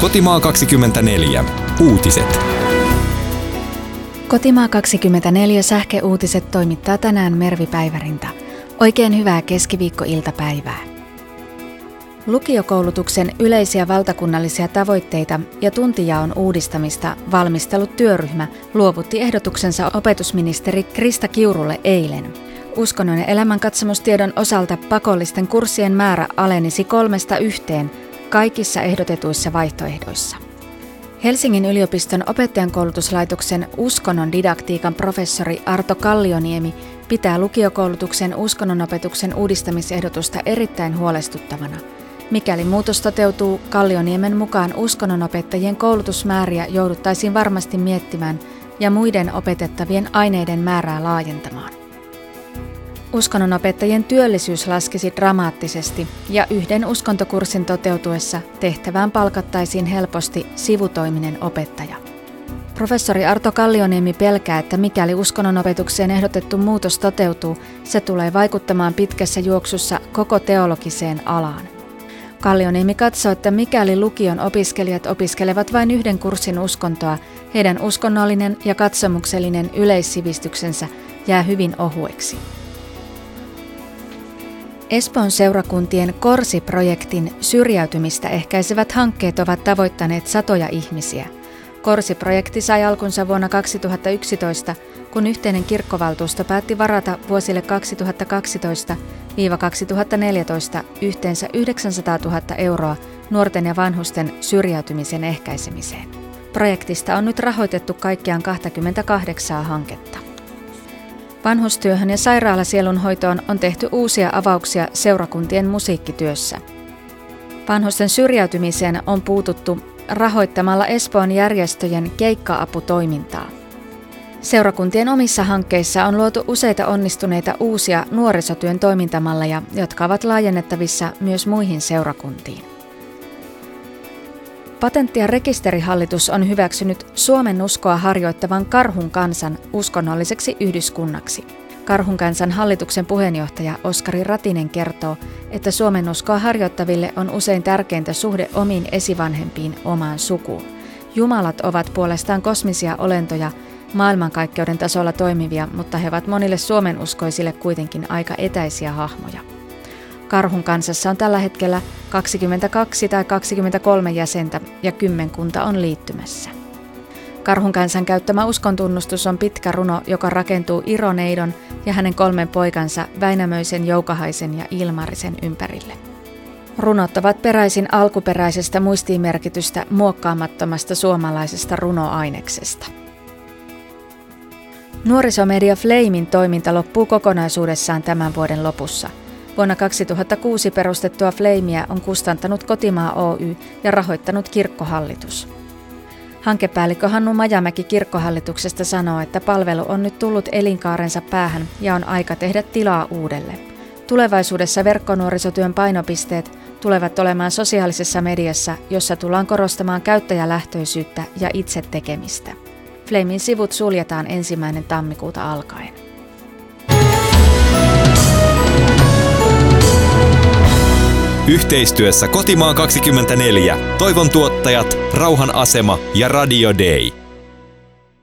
Kotimaa 24. Uutiset. Kotimaa 24 sähkeuutiset toimittaa tänään Mervi Päivärinta. Oikein hyvää keskiviikkoiltapäivää. Lukiokoulutuksen yleisiä valtakunnallisia tavoitteita ja tuntijaon uudistamista valmistellut työryhmä luovutti ehdotuksensa opetusministeri Krista Kiurulle eilen. Uskonnon ja elämänkatsomustiedon osalta pakollisten kurssien määrä alenisi 3–1 kaikissa ehdotetuissa vaihtoehdoissa. Helsingin yliopiston opettajankoulutuslaitoksen uskonnon didaktiikan professori Arto Kallioniemi pitää lukiokoulutuksen uskonnonopetuksen uudistamisehdotusta erittäin huolestuttavana. Mikäli muutos toteutuu, Kallioniemen mukaan uskonnonopettajien koulutusmääriä jouduttaisiin varmasti miettimään ja muiden opetettavien aineiden määrää laajentamaan. Uskonnonopettajien työllisyys laskisi dramaattisesti ja yhden uskontokurssin toteutuessa tehtävään palkattaisiin helposti sivutoiminen opettaja. Professori Arto Kallioniemi pelkää, että mikäli uskonnonopetukseen ehdotettu muutos toteutuu, se tulee vaikuttamaan pitkässä juoksussa koko teologiseen alaan. Kallioniemi katsoo, että mikäli lukion opiskelijat opiskelevat vain yhden kurssin uskontoa, heidän uskonnollinen ja katsomuksellinen yleissivistyksensä jää hyvin ohueksi. Espoon seurakuntien Korsi-projektin syrjäytymistä ehkäisevät hankkeet ovat tavoittaneet satoja ihmisiä. Korsi-projekti sai alkunsa vuonna 2011, kun yhteinen kirkkovaltuusto päätti varata vuosille 2012–2014 yhteensä 900 000 euroa nuorten ja vanhusten syrjäytymisen ehkäisemiseen. Projektista on nyt rahoitettu kaikkiaan 28 hanketta. Vanhustyöhön ja sairaalasielunhoitoon on tehty uusia avauksia seurakuntien musiikkityössä. Vanhusten syrjäytymiseen on puututtu rahoittamalla Espoon järjestöjen keikka-aputoimintaa. Seurakuntien omissa hankkeissa on luotu useita onnistuneita uusia nuorisotyön toimintamalleja, jotka ovat laajennettavissa myös muihin seurakuntiin. Patentti- ja rekisterihallitus on hyväksynyt Suomen uskoa harjoittavan Karhun kansan uskonnolliseksi yhdyskunnaksi. Karhun kansan hallituksen puheenjohtaja Oskari Ratinen kertoo, että Suomen uskoa harjoittaville on usein tärkeintä suhde omiin esivanhempiin, omaan sukuun. Jumalat ovat puolestaan kosmisia olentoja, maailmankaikkeuden tasolla toimivia, mutta he ovat monille Suomen uskoisille kuitenkin aika etäisiä hahmoja. Karhun kansassa on tällä hetkellä 22 tai 23 jäsentä ja kymmenkunta on liittymässä. Karhun kansan käyttämä uskontunnustus on pitkä runo, joka rakentuu Ironeidon ja hänen 3 poikansa Väinämöisen, Joukahaisen ja Ilmarisen ympärille. Runot ovat peräisin alkuperäisestä muistiinmerkitystä muokkaamattomasta suomalaisesta runoaineksesta. Nuorisomedia Flamen toiminta loppuu kokonaisuudessaan tämän vuoden lopussa. Vuonna 2006 perustettua Flamea on kustantanut Kotimaa Oy ja rahoittanut Kirkkohallitus. Hankepäällikkö Hannu Majamäki Kirkkohallituksesta sanoo, että palvelu on nyt tullut elinkaarensa päähän ja on aika tehdä tilaa uudelle. Tulevaisuudessa verkkonuorisotyön painopisteet tulevat olemaan sosiaalisessa mediassa, jossa tullaan korostamaan käyttäjälähtöisyyttä ja itse tekemistä. Flamen sivut suljetaan 1. tammikuuta alkaen. Yhteistyössä Kotimaa 24. Toivon tuottajat, Rauhan asema ja Radio Day.